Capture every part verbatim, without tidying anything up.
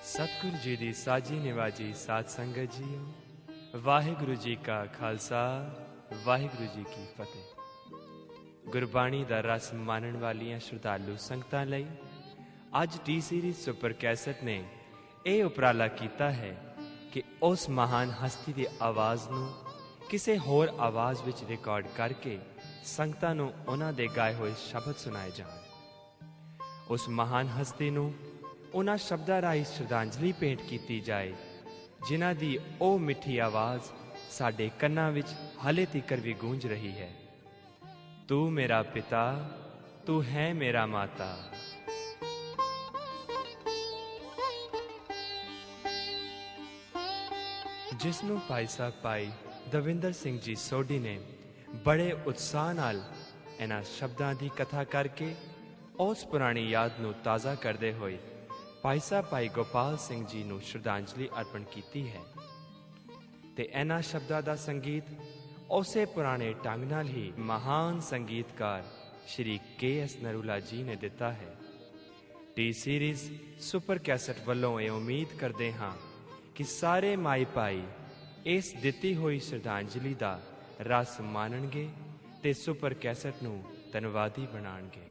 सतगुरु जी दी साजी निवाजी साध संगत जीओ, वाहिगुरु जी का खालसा वाहिगुरु जी की फतेह। गुरबाणी दा रस मानण वालियां श्रद्धालु संगतां लई अज टी सीरीज सुपर कैसेट ने यह उपराला कीता है कि उस महान हस्ती दी आवाज़ नूं किसी होर आवाज़ विच रिकॉर्ड करके संगतां नूं उन्हां दे गाए होए शब्द सुनाए जाण। उस महान हस्ती नूं उन्हां शब्दां राही श्रद्धांजलि भेंट की जाए जिन्हां दी ओ मिठी आवाज़ साडे कन्नां विच हाले तिकर भी गूंज रही है। तू मेरा पिता, तू है मेरा माता। जिसनों भाई साहब भाई दविंदर सिंह जी सोडी ने बड़े उत्साह नाल इन्हां शब्दां दी कथा करके उस पुरानी याद नूं ताज़ा करदे होए भाई साहब भाई गोपाल सिंह जी नूं श्रद्धांजलि अर्पण कीती है ते इन्हां शब्दां दा संगीत उसे पुराने ढंग नाल ही महान संगीतकार श्री के एस नरूला जी ने दिता है। टी सीरीज सुपर कैसेट वल्लों ये उम्मीद करते हाँ कि सारे माई भाई इस दिती हुई श्रद्धांजलि दा रस मानणगे ते सुपर कैसेट नूं धन्नवादी बनाणगे।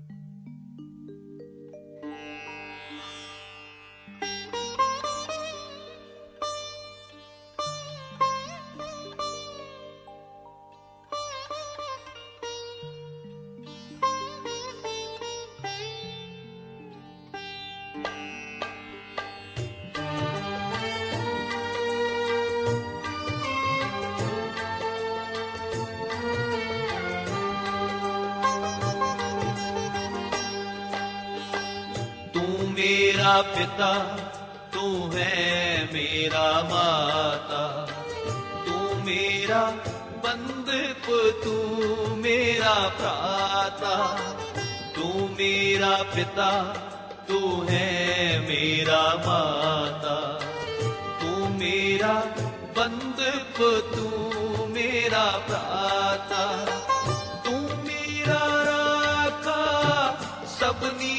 मेरा पिता तू है मेरा माता, तू मेरा बंधप तू मेरा भ्राता। तू मेरा पिता तू है मेरा माता, तू मेरा बंधप तू मेरा भ्राता। तू मेरा राखा सबनी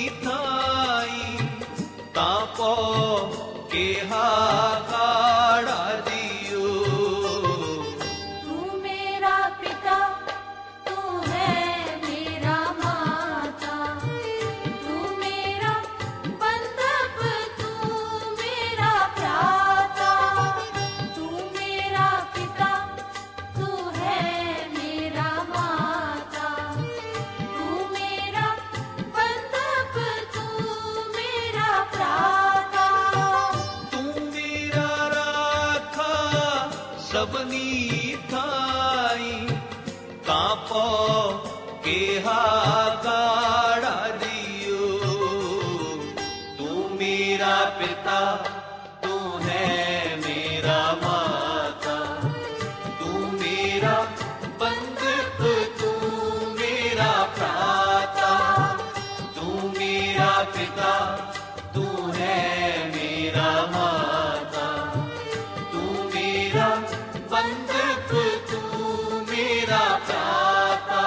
तापो के हाकाड़ा दियो। तू मेरा पिता तू है मेरा माता, तू मेरा बंधप तू मेरा भ्राता। तू मेरा पिता तू है मेरा माता, तू मेरा बंधप तू मेरा भ्राता। तू मेरा राखा सबनी थाई कापो के हाकाड़ा दियो। तू मेरा पिता तू है मेरा माता, तू मेरा बंधप तू मेरा भ्राता। तू मेरा पिता तू है मेरा माता, तू मेरा बंधप तू मेरा भ्राता।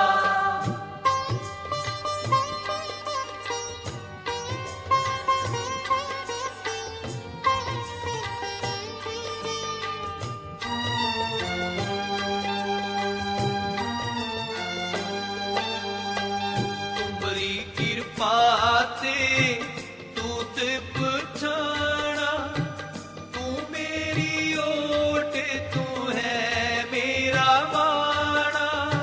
तुम्हारी कृपा ते तू ते पछाना, तू मेरी ओट तू है मेरा माना।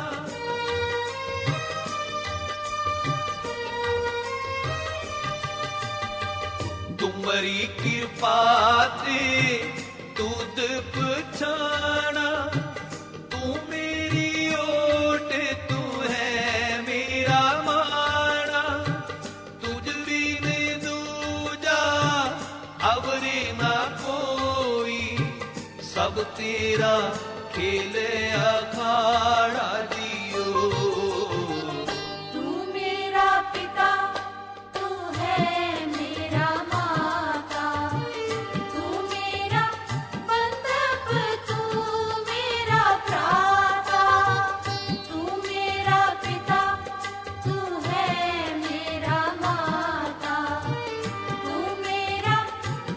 तुम्हारी कृपा ते तू ते पछाना, तू मेरी ओट तू है मेरा माना। तुझ बिन दूजा अवरे ना कोई, सब तेरा खेल अखाड़ा दियो। तू मेरा पिता तू है मेरा माता, तू मेरा बंधप तू मेरा भ्राता। तू मेरा पिता तू है मेरा माता, तू मेरा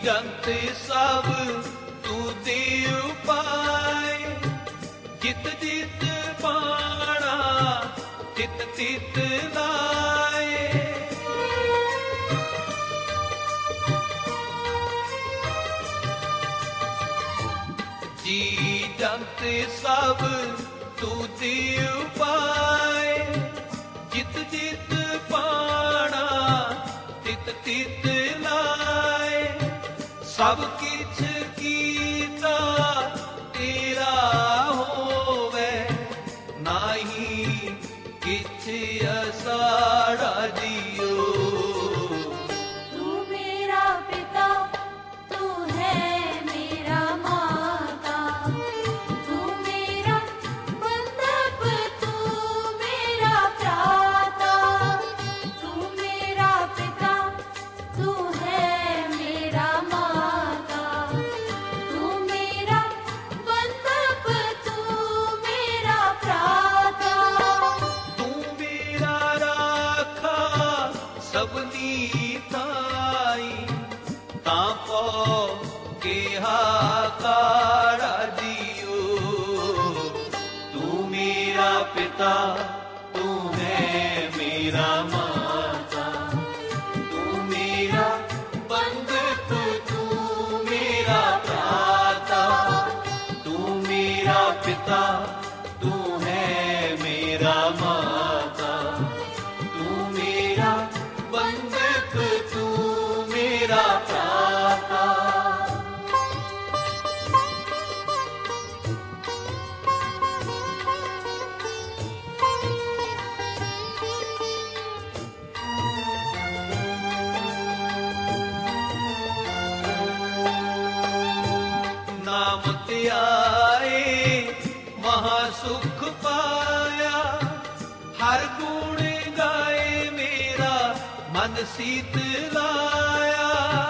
जंत सब तू दे उपाय जित जित पाणा तित तित लाए जी जंत सब तू दे उपाय जित जित पाणा तित तित लाए सब किछ कीता तेरा होवे नाही किछ असाड़ा जियो तू मेरा पिता तू है मेरा माता तू मेरा बंधप तू मेरा भ्राता तू मेरा पिता तू है मेरा माता तू मेरा बंधप तू मेरा भ्राता तू मेरा राखा सबनी ताई तापो के हाकारा दियो तू मेरा पिता तू है मेरा माता तू मेरा बंधप तू मेरा भ्राता तू मेरा पिता तू है मेरा माता तू मेरा बंधप तू मेरा भ्राता नाम त्याए महासुख पाया हर गुण गाए मेरा मन सीत लाया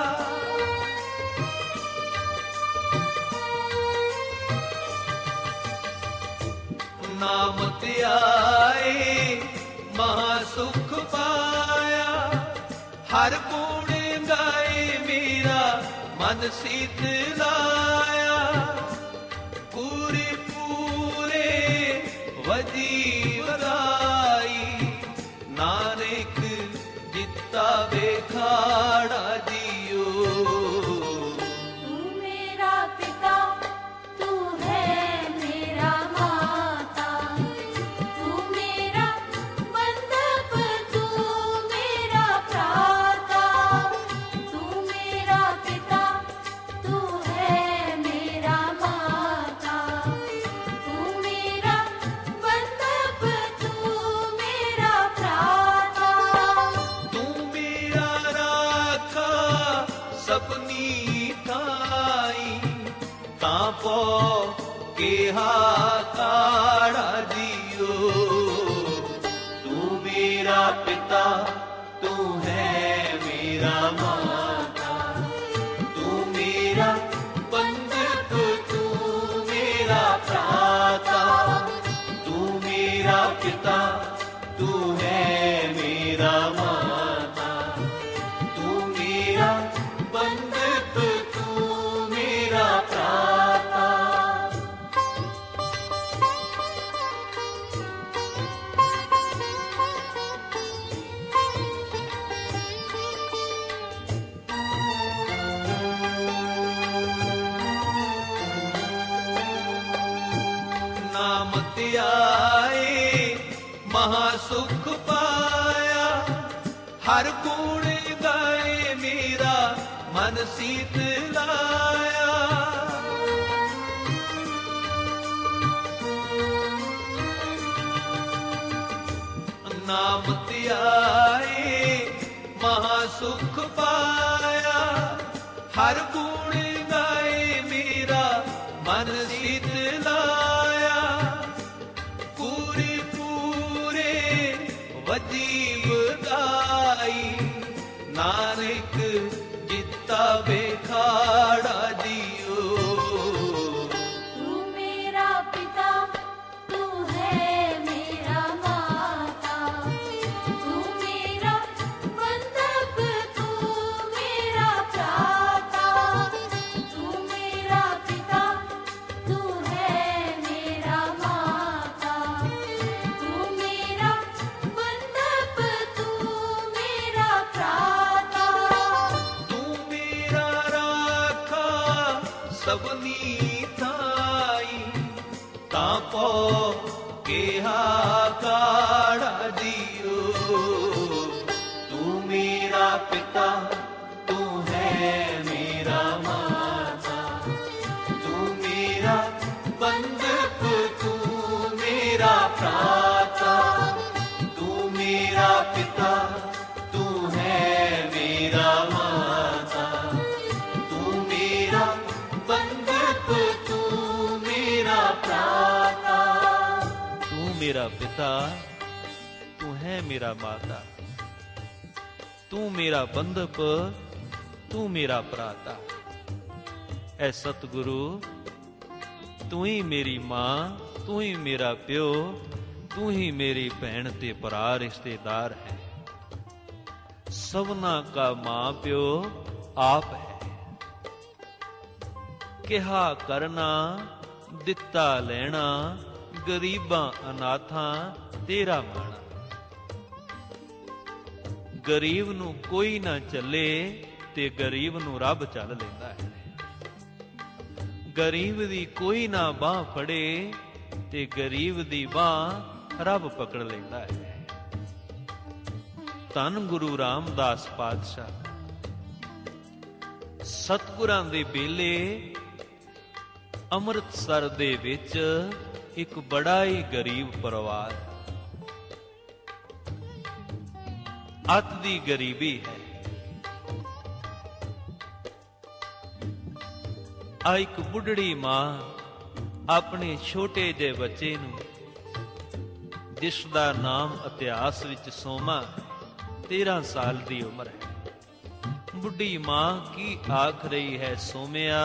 नाम त्याए महासुख पाया हर गुण गाए मेरा मन सीत लाया पूरे पूरे वजी वराई नानक जिता बेखाड़ा दियो तू मेरा पिता तू है मेरा माता तू मेरा बंधप तू मेरा भ्राता तू मेरा पिता तू है मेरा माता तू मेरा बंधप तू मेरा भ्राता तू मेरा राखा सबनी ताई तापो के हाकाड़ा दियो तू मेरा पिता तू है मेरा माता तू मेरा बंधप तू मेरा भ्राता तू मेरा पिता तू है मेरा माता तू मेरा बंधप तू मेरा भ्राता नाम त्याए महासुख पाया हर गुण गाए मेरा मन सीत लाया नाम त्याए महासुख पाया हर गुण गाए मेरा मन सीत लाया पूरे पूरे वजीब गाई नानक जिता बेखाड़ा दियो तू मेरा पिता तू है मेरा माता तू मेरा बंधप तू मेरा भ्राता तू मेरा पिता, तू है मेरा माता, तू मेरा बंधक, तू मेरा भ्राता, तू मेरा पिता, तू है मेरा माता, तू मेरा बंधक, तू मेरा भ्राता। तू मेरा पिता, तू है मेरा माता, तू मेरा बंधक, तू मेरा भ्राता। ऐ सतगुरु, तू ही मेरी मां, तू ही मेरा प्यो, तू ही मेरी भैन ते भरा रिश्तेदार है। सबना का मां प्यो आप है। किहा करना, दिता लेना, गरीबां अनाथां तेरा माना। गरीब नू कोई ना चले ते गरीब नू रब चल लेंदा है। गरीब दी कोई ना बांह फड़े ते गरीब दी बांह रब पकड़ लेंदा है। धन गुरु रामदास पातशाह सतगुरां दे बेले ਅੰਮ੍ਰਿਤਸਰ ਦੇ ਵਿੱਚ ਇੱਕ ਬੜਾ ਹੀ ਗਰੀਬ ਪਰਿਵਾਰ, ਅੱਤ ਦੀ ਗਰੀਬੀ ਹੈ। ਆ ਇੱਕ ਬੁੱਢੜੀ ਮਾਂ ਆਪਣੇ ਛੋਟੇ ਜਿਹੇ ਬੱਚੇ ਨੂੰ, ਜਿਸ ਦਾ ਨਾਮ ਇਤਿਹਾਸ ਵਿੱਚ ਸੋਮਾ, ਤੇਰਾਂ ਸਾਲ ਦੀ ਉਮਰ ਹੈ। ਬੁੱਢੀ ਮਾਂ ਕੀ ਆਖ ਰਹੀ ਹੈ, ਸੋਮਿਆ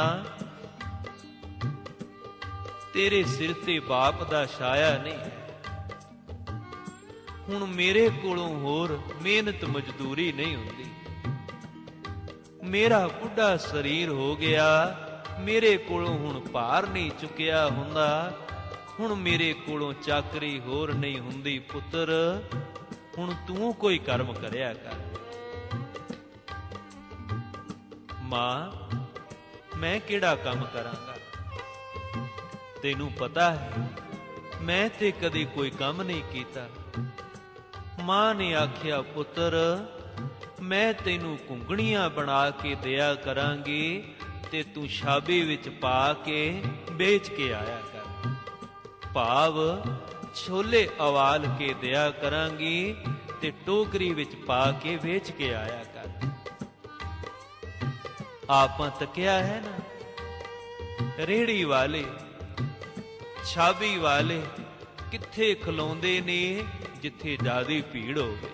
तेरे सिर ते बाप दा छाया नहीं है। हुण मेरे कोलों होर मेहनत मजदूरी नहीं हुंदी। मेरा बुढ़ा शरीर हो गया, मेरे कोलों हुण भार नहीं चुकिया हुंदा। हुण मेरे कोलों चाकरी होर नहीं हुंदी। पुत्र, हुण तू कोई कर्म करिया कर। मां, मैं किहड़ा काम करांगा? तेनू पता है मैं ते कदी कोई काम नहीं कीता। मां ने आख्या, पुत्र मैं तेनू घुंगणियां बना के दिया करांगी ते तू छाबी विच पा के बेच के आया कर। भाव छोले अवाल के दिया करांगी ते टोकरी विच पा के बेच के आया कर। आपां तकिया है ना, रेहड़ी वाले छाबी वाले किथे खलोंदे ने जिथे ज्यादा भीड़ होवे।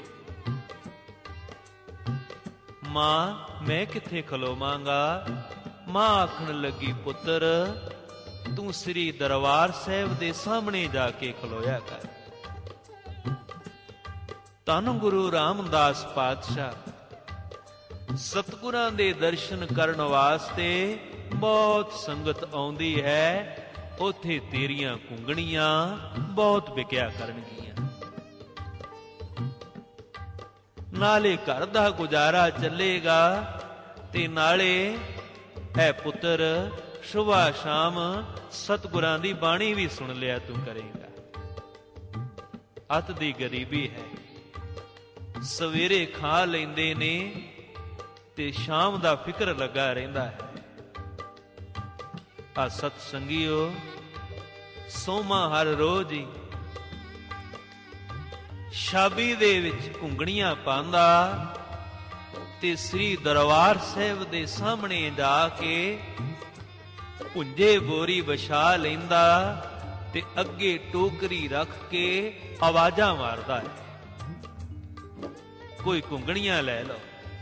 मां, मैं किथे खलोवांगा? मां आखण लगी, पुत्र तू श्री दरबार साहिब दे सामने जाके खलोया कर। धन गुरु रामदास पातशाह सतगुरां दे दर्शन करन वास्ते बहुत संगत आउंदी है। उथे तेरियां घुंगणियां बहुत विकिया करनगियां, नाले घर दा गुजारा चलेगा ते नाले ऐ पुत्र सुबह शाम सतगुरां दी बाणी भी सुन लिया तू करेगा। अत दी गरीबी है, सवेरे खा लेंदे ने ते शाम दा फिक्र लगा रहिंदा है। आ सत संगियो, सोमा हर रोज ही छाबी दे विच घुंगणियां पांदा ते श्री दरबार साहिब दे सामने जाके पुंजे बोरी विछा लैंदा ते अगे टोकरी रख के आवाजां मारदा है, कोई घुंगणियां लै लो।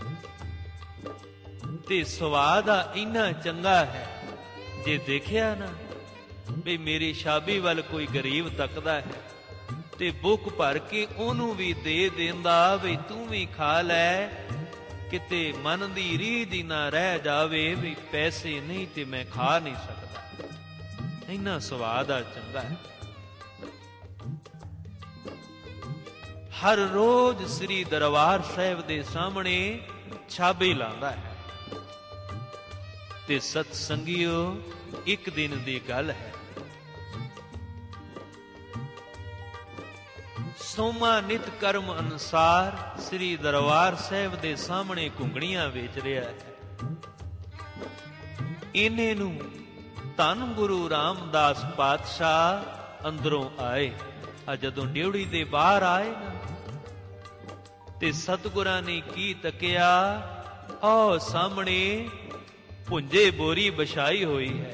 ते स्वाद इन्ना चंगा है, जे देखिया ना भी मेरी छाबी वाल कोई गरीब तकदा है ते बुक भर के ओनू भी दे देंदा, भी तू भी खा लै, किते मन दी रीझ ना रह जावे भी पैसे नहीं ते मैं खा नहीं सकदा। इन्ना स्वाद आ चंगा है। हर रोज श्री दरबार साहिब दे सामने छाबी लांदा है। ते सत संगियो, एक दिन दी गल है, ਸੋਮਾ ਨਿਤ ਕਰਮ ਅਨੁਸਾਰ ਸ੍ਰੀ ਦਰਬਾਰ ਸਾਹਿਬ ਦੇ ਸਾਹਮਣੇ ਘੁੰਗਣੀਆਂ ਵੇਚ ਰਿਹਾ ਹੈ। ਇਹਨੇ ਨੂੰ ਧੰਨ ਗੁਰੂ ਰਾਮਦਾਸ ਪਾਤਸ਼ਾਹ ਅੰਦਰੋਂ ਆਏ। ਆ ਜਦੋਂ ਡਿਉੜੀ ਦੇ ਬਾਹਰ ਆਏ ਨਾ ਤੇ ਸਤਿਗੁਰਾਂ ਨੇ ਕੀ ਤੱਕਿਆ, ਆਹ ਸਾਹਮਣੇ ਪੁੰਜੇ ਬੋਰੀ ਵਿਛਾਈ ਹੋਈ ਹੈ,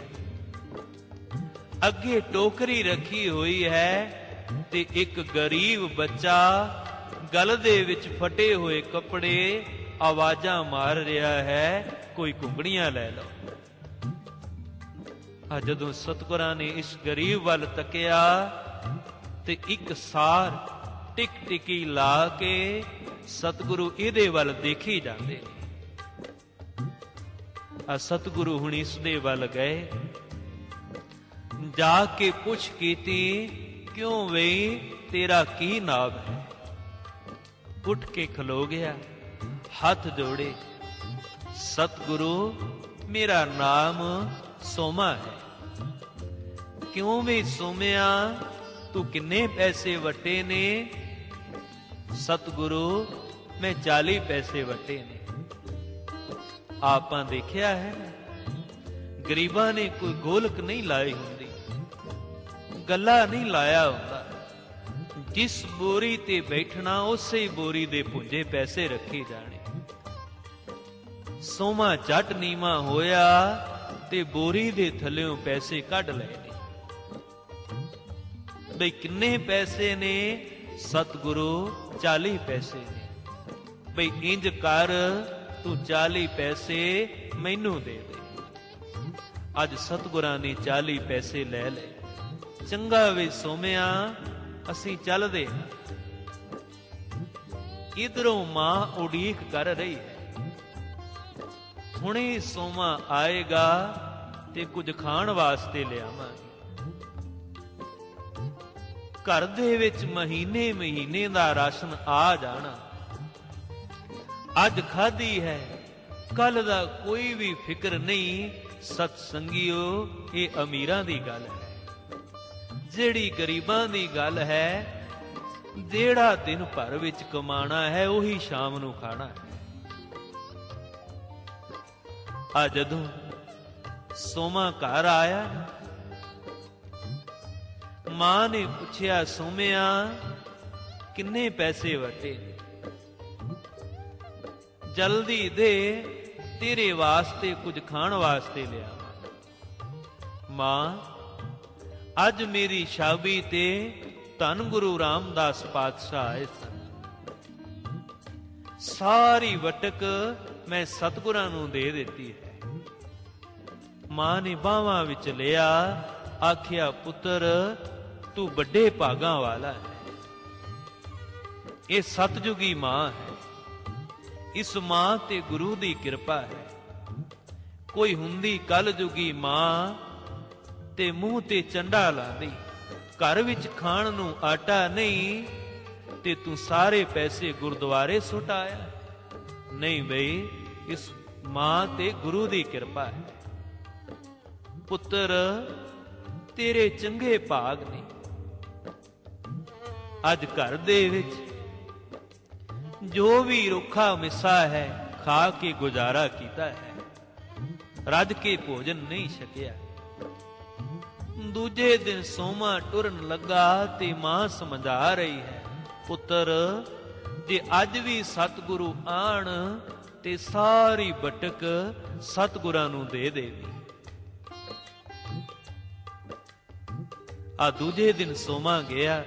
ਅੱਗੇ ਟੋਕਰੀ ਰੱਖੀ ਹੋਈ ਹੈ ਤੇ ਇੱਕ ਗਰੀਬ ਬੱਚਾ ਗਲ ਦੇ ਵਿੱਚ ਫਟੇ ਹੋਏ ਕੱਪੜੇ ਆਵਾਜ਼ਾਂ ਮਾਰ ਰਿਹਾ ਹੈ, ਕੋਈ ਘੁੰਗਣੀਆਂ ਲੈ ਲਓ। ਆ ਜਦੋਂ ਸਤਿਗੁਰਾਂ ਨੇ ਇਸ ਗਰੀਬ ਵੱਲ ਤੱਕਿਆ ਤੇ ਇੱਕ ਸਾਰ ਟਿਕ ਟਿਕੀ ਲਾ ਕੇ ਸਤਿਗੁਰੂ ਇਹਦੇ ਵੱਲ ਦੇਖੀ ਜਾਂਦੇ ਨੇ। ਆ ਸਤਿਗੁਰੂ ਹੁਣ ਇਸ ਦੇ ਵੱਲ ਗਏ, ਜਾ ਕੇ ਪੁੱਛ ਕੀਤੀ, ਕਿਉਂ ਵੇ ਤੇਰਾ ਕੀ ਨਾਮ ਹੈ? ਉੱਠ ਕੇ ਖਲੋ ਗਿਆ, ਹੱਥ ਜੋੜੇ, ਸਤਿਗੁਰੂ ਮੇਰਾ ਨਾਮ ਸੋਮਾ ਹੈ। ਕਿਉਂ ਵੇ ਸੋਮਿਆ ਤੂੰ ਕਿੰਨੇ ਪੈਸੇ ਵਟੇ ਨੇ? ਸਤਿਗੁਰੂ ਮੈਂ ਚਾਲੀ ਪੈਸੇ ਵਟੇ ਨੇ। ਆਪਾਂ ਦੇਖਿਆ ਹੈ ਗਰੀਬਾਂ ਨੇ ਕੋਈ ਗੋਲਕ ਨਹੀਂ ਲਾਈ ਹੁੰਦੀ, ਗੱਲਾ ਨਹੀਂ ਲਾਇਆ ਹੁੰਦਾ। ਜਿਸ ਬੋਰੀ ਤੇ ਬੈਠਣਾ ਉਸੇ ਬੋਰੀ ਦੇ ਪੁੰਜੇ ਪੈਸੇ ਰੱਖੇ ਜਾਣੇ। ਸੋਮਾ ਜੱਟ ਨੀਵਾਂ ਹੋਇਆ ਤੇ ਬੋਰੀ ਦੇ ਥੱਲਿਓਂ ਪੈਸੇ ਕੱਢ ਲਏ ਨੇ। ਬਈ ਕਿੰਨੇ ਪੈਸੇ ਨੇ? ਸਤਿਗੁਰੂ ਚਾਲੀ ਪੈਸੇ ਨੇ। ਬਈ ਇੰਜ ਕਰ, ਤੂੰ ਚਾਲੀ ਪੈਸੇ ਮੈਨੂੰ ਦੇ ਦੇ। ਅੱਜ ਸਤਿਗੁਰਾਂ ਨੇ ਚਾਲੀ ਪੈਸੇ ਲੈ ਲਏ। ਚੰਗਾ ਵੇ ਸੋਮਿਆ, ਅਸੀਂ ਚੱਲਦੇ ਹਾਂ। ਇਧਰੋਂ ਮਾਂ ਉਡੀਕ ਕਰ ਰਹੀ ਹੈ, ਹੁਣੇ ਸੋਮਾ ਆਏਗਾ ਤੇ ਕੁਝ ਖਾਣ ਵਾਸਤੇ ਲਿਆਵਾਂਗੇ। ਘਰ ਦੇ ਵਿੱਚ ਮਹੀਨੇ ਮਹੀਨੇ ਦਾ ਰਾਸ਼ਨ ਆ ਜਾਣਾ। ਅੱਜ ਖਾਧੀ ਹੈ, ਕੱਲ ਦਾ ਕੋਈ ਵੀ ਫਿਕਰ ਨਹੀਂ। ਸਤ ਸੰਗਿਓ, ਇਹ ਅਮੀਰਾਂ ਦੀ ਗੱਲ ਹੈ। ਜਿਹੜੀ ਗਰੀਬਾਂ ਦੀ ਗੱਲ ਹੈ, ਜਿਹੜਾ ਦਿਨ ਭਰ ਵਿੱਚ ਕਮਾਣਾ ਹੈ ਉਹੀ ਸ਼ਾਮ ਨੂੰ ਖਾਣਾ ਹੈ। ਆ ਜਦੋਂ ਸੋਮਾ ਘਰ ਆਇਆ, ਮਾਂ ਨੇ ਪੁੱਛਿਆ, ਸੋਮਿਆ ਕਿੰਨੇ ਪੈਸੇ ਵਟੇ ਨੇ? ਜਲਦੀ ਦੇ, ਤੇਰੇ ਵਾਸਤੇ ਕੁਝ ਖਾਣ ਵਾਸਤੇ ਲਿਆਵਾਂ। ਮਾਂ, ਅੱਜ ਮੇਰੀ ਸ਼ਾਬੀ ਤੇ ਧੰਨ ਗੁਰੂ ਰਾਮਦਾਸ ਪਾਤਸ਼ਾਹ ਆਏ ਸਨ। ਸਾਰੀ ਵਟਕ ਮੈਂ ਸਤਿਗੁਰਾਂ ਨੂੰ ਦੇ ਦਿੱਤੀ ਹੈ। ਮਾਂ ਨੇ ਬਾਹਾਂ ਵਿੱਚ ਲਿਆ, ਆਖਿਆ, ਪੁੱਤਰ ਤੂੰ ਵੱਡੇ ਭਾਗਾਂ ਵਾਲਾ ਹੈ। ਇਹ ਸਤਜੁਗੀ ਮਾਂ ਹੈ। ਇਸ ਮਾਂ ਤੇ ਗੁਰੂ ਦੀ ਕਿਰਪਾ ਹੈ। ਕੋਈ ਹੁੰਦੀ ਕਲਯੁਗੀ ਮਾਂ ਤੇ ਮੂੰਹ ਤੇ ਚੰਡਾ ਲਾਂਦੀ, ਘਰ ਵਿੱਚ ਖਾਣ ਨੂੰ ਆਟਾ ਨਹੀਂ ਤੇ ਤੂੰ ਸਾਰੇ ਪੈਸੇ ਗੁਰਦੁਆਰੇ ਸੁੱਟ ਆਇਆ। ਨਹੀਂ ਬਈ, ਇਸ ਮਾਂ ਤੇ ਗੁਰੂ ਦੀ ਕਿਰਪਾ ਹੈ। ਪੁੱਤਰ ਤੇਰੇ ਚੰਗੇ ਭਾਗ ਨੇ। ਅੱਜ ਘਰ ਦੇ ਵਿੱਚ ਜੋ ਵੀ ਰੁੱਖਾ ਮਿੱਸਾ ਹੈ ਖਾ ਕੇ ਗੁਜ਼ਾਰਾ ਕੀਤਾ ਹੈ, ਰੱਜ ਕੇ ਭੋਜਨ ਨਹੀਂ ਛਕਿਆ। ਦੂਜੇ ਦਿਨ ਸੋਮਾ ਟੁਰਨ ਲੱਗਾ ਤੇ ਮਾਂ ਸਮਝਾ ਰਹੀ ਹੈ, ਪੁੱਤਰ ਜੇ ਅੱਜ ਵੀ ਸਤਿਗੁਰੂ ਆਣ ਤੇ ਸਾਰੀ ਬਟਕ ਸਤਿਗੁਰਾਂ ਨੂੰ ਦੇ ਦੇਵੀ। ਆ ਦੂਜੇ ਦਿਨ ਸੋਮਾ ਗਿਆ,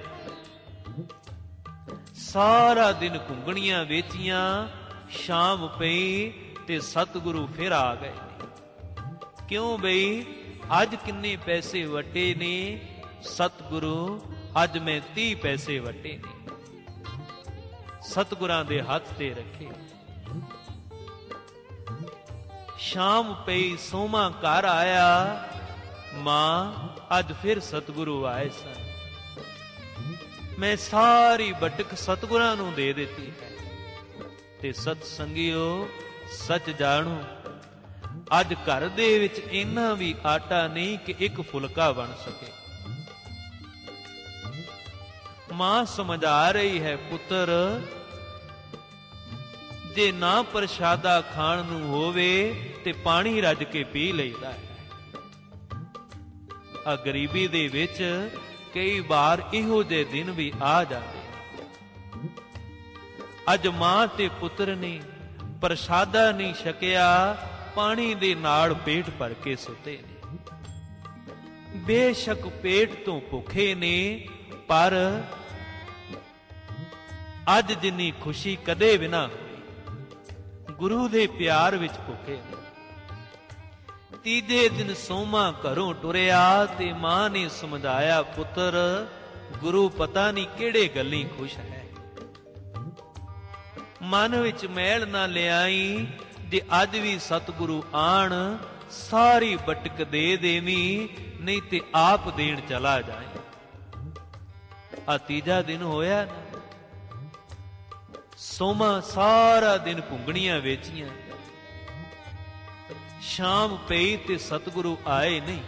ਸਾਰਾ ਦਿਨ ਘੁੰਗਣੀਆਂ ਵੇਚੀਆਂ। ਸ਼ਾਮ ਪਈ ਤੇ ਸਤਿਗੁਰੂ ਫਿਰ ਆ ਗਏ ਨੇ। ਕਿਉਂ ਬਈ, ਅੱਜ ਕਿੰਨੇ ਪੈਸੇ ਵਟੇ ਨੇ? ਸਤਿਗੁਰੂ, ਅੱਜ ਮੈਂ ਤੀਹ ਪੈਸੇ ਵਟੇ ਨੇ। ਸਤਿਗੁਰਾਂ ਦੇ ਹੱਥ ਤੇ ਰੱਖੇ। ਸ਼ਾਮ ਪਈ, ਸੋਮਾ ਘਰ ਆਇਆ। ਮਾਂ, ਅੱਜ ਫਿਰ ਸਤਿਗੁਰੂ ਆਏ ਸਨ। ਮੈਂ ਸਾਰੀ ਬਟਕ ਸਤਿਗੁਰਾਂ ਨੂੰ ਦੇ ਦਿੱਤੀ ਹੈ। ਤੇ ਸਤ ਸੰਗਿਓ, ਸੱਚ ਜਾਣੋ, ਅੱਜ ਘਰ ਦੇ ਵਿੱਚ ਇੰਨਾ ਵੀ ਆਟਾ ਨਹੀਂ ਕਿ ਇੱਕ ਫੁਲਕਾ ਬਣ ਸਕੇ। ਮਾਂ ਸਮਝਾ ਰਹੀ ਹੈ, ਪੁੱਤਰ ਜੇ ਨਾ ਪ੍ਰਸ਼ਾਦਾ ਖਾਣ ਨੂੰ ਹੋਵੇ ਤੇ ਪਾਣੀ ਰੱਜ ਕੇ ਪੀ ਲਈਦਾ ਹੈ। ਆ ਗਰੀਬੀ ਦੇ ਵਿੱਚ ਕਈ ਵਾਰ ਇਹੋ ਜਿਹੇ ਦਿਨ ਵੀ ਆ ਜਾਂਦੇ। ਅੱਜ ਮਾਂ ਤੇ ਪੁੱਤਰ ਨੇ ਪ੍ਰਸ਼ਾਦਾ ਨਹੀਂ ਛਕਿਆ, ਪਾਣੀ ਦੇ ਨਾਲ ਪੇਟ ਭਰ ਕੇ ਸੁੱਤੇ ਨੇ। ਬੇਸ਼ੱਕ ਪੇਟ ਤੋਂ ਭੁੱਖੇ ਨੇ, ਪਰ ਅੱਜ ਜਿੰਨੀ ਖੁਸ਼ੀ ਕਦੇ ਵੀ ਨਾ ਹੋਈ। ਗੁਰੂ ਦੇ ਪਿਆਰ ਵਿੱਚ ਭੁੱਖੇ ਨੇ। ਤੀਜੇ ਦਿਨ ਸੋਮਾ ਘਰੋਂ ਟੁਰਿਆ ਤੇ ਮਾਂ ਨੇ ਸਮਝਾਇਆ, ਪੁੱਤਰ ਗੁਰੂ ਪਤਾ ਨਹੀਂ ਕਿਹੜੇ ਗੱਲੀ ਖੁਸ਼ ਹੈ। ਮਨ ਵਿੱਚ ਮੈਲ ਨਾ ਲਿਆਈ, ਜੇ ਅੱਜ ਵੀ ਸਤਿਗੁਰੂ ਆਣ ਸਾਰੀ ਬਟਕ ਦੇ ਦੇਵੀਂ, ਨਹੀਂ ਤੇ ਆਪ ਦੇਣ ਚਲਾ ਜਾਏ। ਆ ਤੀਜਾ ਦਿਨ ਹੋਇਆ ਨਾ, ਸੋਮਾ ਸਾਰਾ ਦਿਨ ਘੁੰਗਣੀਆਂ ਵੇਚੀਆਂ। ਸ਼ਾਮ ਪਈ ਤੇ ਸਤਿਗੁਰੂ ਆਏ ਨਹੀਂ।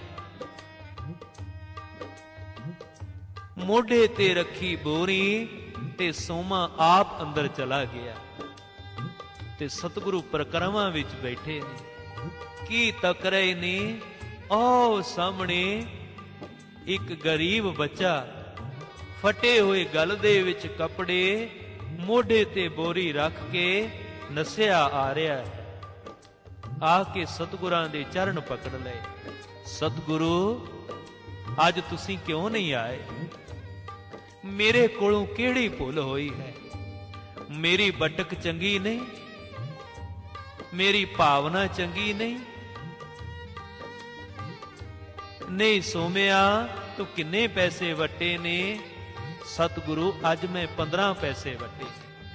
ਮੋਢੇ ਤੇ ਰੱਖੀ ਬੋਰੀ ਤੇ ਸੋਮਾ ਆਪ ਅੰਦਰ ਚਲਾ ਗਿਆ ਤੇ ਸਤਿਗੁਰੂ ਪ੍ਰਕਰਮਾਂ ਵਿੱਚ ਬੈਠੇ ਨੇ। ਕੀ ਤੱਕ ਰਹੇ ਨੇ? ਉਹ ਸਾਹਮਣੇ ਇੱਕ ਗਰੀਬ ਬੱਚਾ ਫਟੇ ਹੋਏ ਗਲ ਦੇ ਵਿੱਚ ਕੱਪੜੇ, ਮੋਢੇ ਤੇ ਬੋਰੀ ਰੱਖ ਕੇ ਨਸਿਆ ਆ ਰਿਹਾ ਹੈ। ਆ ਕੇ ਸਤਿਗੁਰਾਂ ਦੇ ਚਰਨ ਪਕੜ ਲਏ। ਸਤਿਗੁਰੂ ਅੱਜ ਤੁਸੀਂ ਕਿਉਂ ਨਹੀਂ ਆਏ? ਮੇਰੇ ਕੋਲੋਂ ਕਿਹੜੀ ਭੁੱਲ ਹੋਈ ਹੈ? ਮੇਰੀ ਬਟਕ ਚੰਗੀ ਨਹੀਂ? ਮੇਰੀ ਭਾਵਨਾ ਚੰਗੀ ਨਹੀਂ? ਨਹੀਂ ਸੋਮਿਆ, ਤੂੰ ਕਿੰਨੇ ਪੈਸੇ ਵਟੇ ਨੇ? ਸਤਿਗੁਰੂ ਅੱਜ ਮੈਂ ਪੰਦਰਾਂ ਪੈਸੇ ਵਟੇ।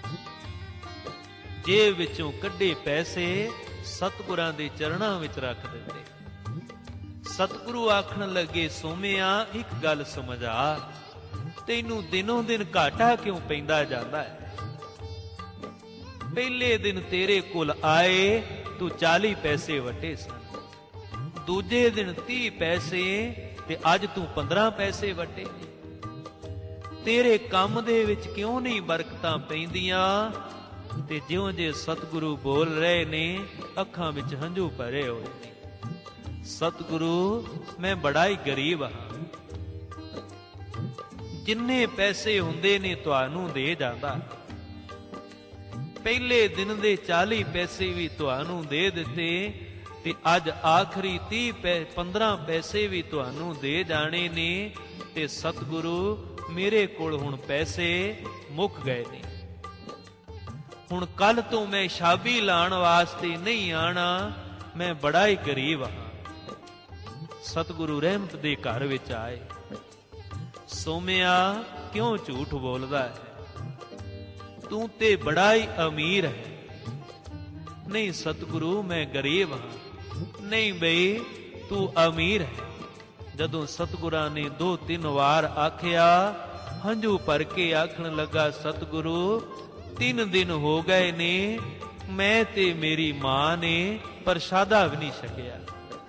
ਜੇਬ ਵਿੱਚੋਂ ਕੱਢੇ ਪੈਸੇ ਸਤਿਗੁਰਾਂ ਦੇ ਚਰਨਾਂ ਵਿੱਚ ਰੱਖ ਦਿੱਤੇ। ਸਤਿਗੁਰੂ ਆਖਣ ਲੱਗੇ, ਸੋਮਿਆ ਇੱਕ ਗੱਲ ਸਮਝ ਆ, ਤੈਨੂੰ ਦਿਨੋਂ ਦਿਨ ਘਾਟਾ ਕਿਉਂ ਪੈਂਦਾ ਜਾਂਦਾ ਹੈ? ਪਹਿਲੇ ਦਿਨ ਤੇਰੇ ਕੋਲ ਆਏ ਤੂੰ ਚਾਲੀ ਪੈਸੇ ਵਟੇ ਸਨ, ਦੂਜੇ ਦਿਨ ਤੀਹ ਪੈਸੇ ਤੇ ਅੱਜ ਤੂੰ ਪੰਦਰਾਂ ਪੈਸੇ ਵਟੇ। ਤੇਰੇ ਕੰਮ ਦੇ ਵਿੱਚ ਕਿਉਂ ਨਹੀਂ ਬਰਕਤਾਂ ਪੈਂਦੀਆਂ? ਤੇ ਜਿਉਂ ਜੇ ਸਤਿਗੁਰੂ ਬੋਲ ਰਹੇ ਨੇ, ਅੱਖਾਂ ਵਿੱਚ ਹੰਝੂ ਭਰੇ ਹੋਏ ਨੇ। ਸਤਿਗੁਰੂ ਮੈਂ ਬੜਾ ਹੀ ਗਰੀਬ ਹਾਂ, ਜਿੰਨੇ ਪੈਸੇ ਹੁੰਦੇ ਨੇ ਤੁਹਾਨੂੰ ਦੇ ਜਾਂਦਾ। ਪਹਿਲੇ ਦਿਨ ਦੇ ਚਾਲੀ ਪੈਸੇ ਵੀ ਤੁਹਾਨੂੰ ਦੇ ਦਿੱਤੇ ਤੇ ਅੱਜ ਆਖਰੀ ਤੀਹ ਪੰਦਰਾਂ ਪੈਸੇ ਵੀ ਤੁਹਾਨੂੰ ਦੇ ਜਾਣੇ ਨੇ। ਤੇ ਸਤਿਗੁਰੂ ਮੇਰੇ ਕੋਲ ਹੁਣ ਪੈਸੇ ਮੁੱਕ ਗਏ ਨੇ। ਹੁਣ ਕੱਲ ਤੋਂ ਮੈਂ ਸ਼ਾਬੀ ਲਾਣ ਵਾਸਤੇ ਨਹੀਂ ਆਣਾ, ਮੈਂ ਬੜਾ ਹੀ ਗਰੀਬ ਹਾਂ। ਸਤਿਗੁਰੂ ਰਹਿਮਤ ਦੇ ਘਰ ਵਿੱਚ ਆਏ। ਸੋਮਿਆ ਕਿਉਂ ਝੂਠ ਬੋਲਦਾ ਹੈ? ਤੂੰ ਤੇ ਬੜਾ ਹੀ ਅਮੀਰ ਹੈ। ਨਹੀਂ ਸਤਿਗੁਰੂ ਮੈਂ ਗਰੀਬ ਹਾਂ। ਨਹੀਂ ਬਈ ਤੂੰ ਅਮੀਰ ਹੈ। ਜਦੋਂ ਸਤਿਗੁਰਾਂ ਨੇ ਦੋ ਤਿੰਨ ਵਾਰ ਆਖਿਆ, ਹੰਝੂ ਭਰ ਕੇ ਆਖਣ ਲੱਗਾ, ਸਤਿਗੁਰੂ ਤਿੰਨ ਦਿਨ ਹੋ ਗਏ ਨੇ, ਮੈਂ ਤੇ ਮੇਰੀ ਮਾਂ ਨੇ ਪ੍ਰਸ਼ਾਦਾ ਵੀ ਨਹੀਂ ਛਕਿਆ।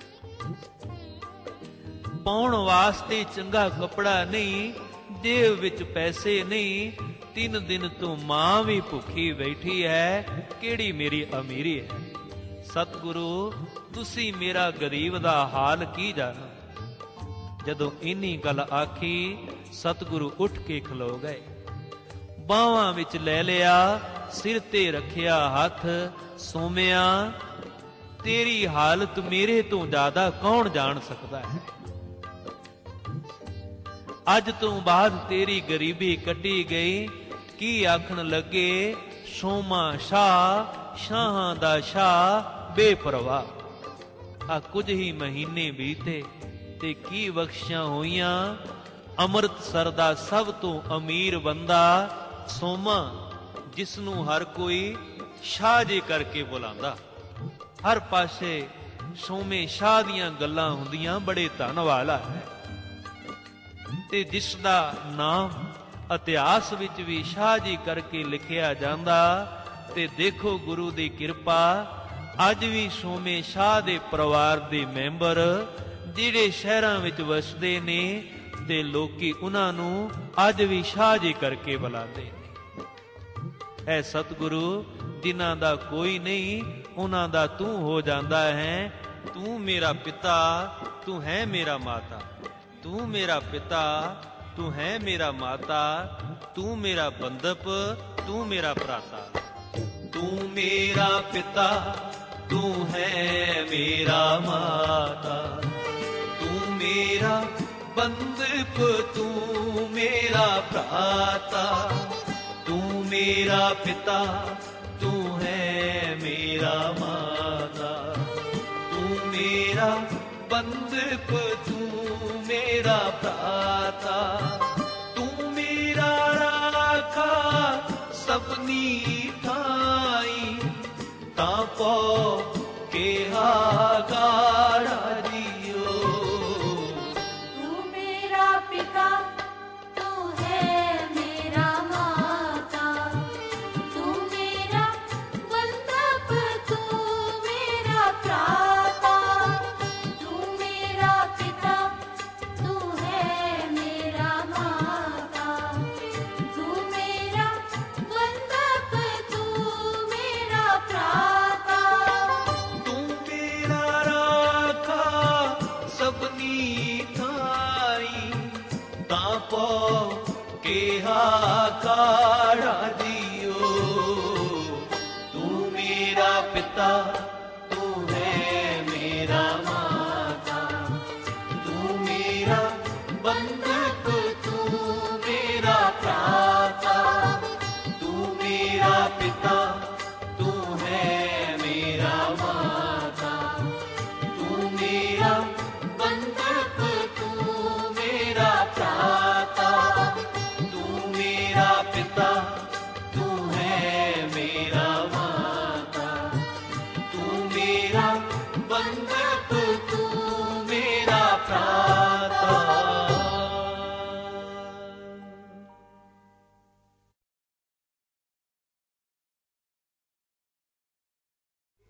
ਪਾਉਣ ਵਾਸਤੇ ਚੰਗਾ ਕੱਪੜਾ ਨਹੀਂ, ਜੇਬ ਵਿੱਚ ਪੈਸੇ ਨਹੀਂ। ਤਿੰਨ ਦਿਨ ਤੋਂ ਮਾਂ ਵੀ ਭੁੱਖੀ ਬੈਠੀ ਹੈ, ਕਿਹੜੀ ਮੇਰੀ ਅਮੀਰੀ ਹੈ? ਸਤਿਗੁਰੂ ਤੁਸੀਂ ਮੇਰਾ ਗਰੀਬ ਦਾ ਹਾਲ ਕੀ ਜਾਣੋ? ਜਦੋਂ ਇੰਨੀ ਗੱਲ ਆਖੀ, ਸਤਿਗੁਰੂ ਉੱਠ ਕੇ ਖਲੋ ਗਏ। ਬਾਹਾਂ ਵਿੱਚ ਲੈ ਲਿਆ, ਸਿਰ ਤੇ ਰੱਖਿਆ ਹੱਥ। ਸੋਮਿਆ ਤੇਰੀ ਹਾਲਤ ਮੇਰੇ ਤੋਂ ਜ਼ਿਆਦਾ ਕੌਣ ਜਾਣ ਸਕਦਾ ਹੈ? ਅੱਜ ਤੋਂ ਬਾਅਦ ਤੇਰੀ ਗਰੀਬੀ ਕੱਟੀ ਗਈ। ਕੀ ਆਖਣ ਲੱਗੇ? ਸੋਮਾ ਸ਼ਾਹ, ਸ਼ਾਹਾਂ ਦਾ ਸ਼ਾਹ ਬੇਪਰਵਾਹ। ਆ ਕੁਝ ਹੀ ਮਹੀਨੇ ਬੀਤੇ ਤੇ ਕੀ ਬਖਸ਼ਾਂ ਹੋਈਆਂ। ਅੰਮ੍ਰਿਤਸਰ ਦਾ ਸਭ ਤੋਂ ਅਮੀਰ ਬੰਦਾ ਸੋਮਾ, ਜਿਸ ਨੂੰ ਹਰ ਕੋਈ ਸ਼ਾਹ ਜੀ ਕਰਕੇ ਬੁਲਾਉਂਦਾ। ਹਰ ਪਾਸੇ ਸੋਮੇ ਸ਼ਾਹ ਦੀਆਂ ਗੱਲਾਂ ਹੁੰਦੀਆਂ, ਬੜੇ ਧਨ ਵਾਲਾ ਹੈ। ਤੇ ਜਿਸ ਦਾ ਨਾਮ ਇਤਿਹਾਸ ਵਿੱਚ ਵੀ ਸ਼ਾਹ ਜੀ ਕਰਕੇ ਲਿਖਿਆ ਜਾਂਦਾ। ਤੇ ਦੇਖੋ ਗੁਰੂ ਦੀ ਕਿਰਪਾ, ਅੱਜ ਵੀ ਸੋਮੇ ਸ਼ਾਹ ਦੇ ਪਰਿਵਾਰ ਦੇ ਮੈਂਬਰ ਜਿਹੜੇ ਸ਼ਹਿਰਾਂ ਵਿੱਚ ਵਸਦੇ ਨੇ, ਤੇ ਲੋਕੀ ਉਹਨਾਂ ਨੂੰ ਅੱਜ ਵੀ ਸ਼ਾਹ ਜੀ ਕਰਕੇ ਬੁਲਾਉਂਦੇ ਨੇ। ਐ ਸਤਿਗੁਰੂ ਜਿਨ੍ਹਾਂ ਦਾ ਕੋਈ ਨਹੀਂ ਉਹਨਾਂ ਦਾ ਤੂੰ ਹੋ ਜਾਂਦਾ ਹੈ। ਤੂੰ ਮੇਰਾ ਪਿਤਾ ਤੂੰ ਹੈ ਮੇਰਾ ਮਾਤਾ, ਤੂੰ ਮੇਰਾ ਪਿਤਾ ਤੂੰ ਹੈ ਮੇਰਾ ਮਾਤਾ, ਤੂੰ ਮੇਰਾ ਬੰਧਪ ਤੂੰ ਮੇਰਾ ਭਰਾਤਾ। ਤੂੰ ਮੇਰਾ ਪਿਤਾ ਤੂੰ ਹੈ ਮੇਰਾ ਮਾਤਾ, ਤੂੰ ਮੇਰਾ ਬੰਧਪ ਤੂੰ ਮੇਰਾ ਭਰਾਤਾ। ਤੂੰ ਮੇਰਾ ਪਿਤਾ ਤੂੰ ਹੈ ਮੇਰਾ ਮਾਤਾ, ਤੂੰ ਮੇਰਾ ਬੰਧਪ ਤੂੰ ਮੇਰਾ ਭਰਾਤਾ। ਤੂੰ ਮੇਰਾ ਰਾਖਾ ਸਭਨੀ ਥਾਈ, ਤਾਂ ਪੋ ਕਿਹਾ ਗਾੜਾ ਜੀਓ। तू मेरा पिता तू है मेरा माता, तू मेरा बंधप तू मेरा भ्राता। तू मेरा पिता तू है मेरा माता, तू मेरा बंधप तू मेरा भ्राता। तू मेरा राखा सबनी थाई, तां पो किहा काढ़ा दियो। तू मेरा पिता तू है मेरा माता, तू मेरा बंधप तू मेरा भ्राता। तू मेरा पिता